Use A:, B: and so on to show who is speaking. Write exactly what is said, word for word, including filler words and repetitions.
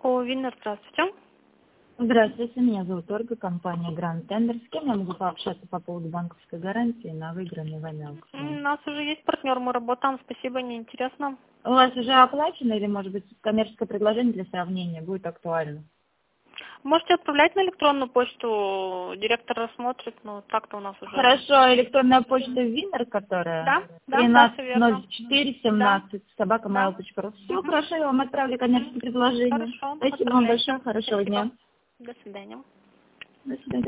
A: О, Винер, здравствуйте.
B: Здравствуйте, меня зовут Ольга, компания Grand Tender. С кем я могу пообщаться по поводу банковской гарантии на выигранный вами аукцион?
A: У нас уже есть партнер, мы работаем, спасибо, неинтересно.
B: У вас уже оплачено или, может быть, коммерческое предложение для сравнения будет актуально?
A: Можете отправлять на электронную почту, директор рассмотрит, но так-то у нас уже...
B: Хорошо, электронная почта Винер, которая
A: Да, да, да, все
B: тринадцать ноль
A: верно.
B: четыре
A: Да,
B: семнадцать собака
A: да.
B: mail точка ру. Все,
A: Мгм.
B: хорошо, я вам отправлю коммерческое предложение.
A: Хорошо,
B: Спасибо вам
A: отправляйте.
B: большое, хорошего
A: Спасибо.
B: дня.
A: До свидания.
B: До свидания.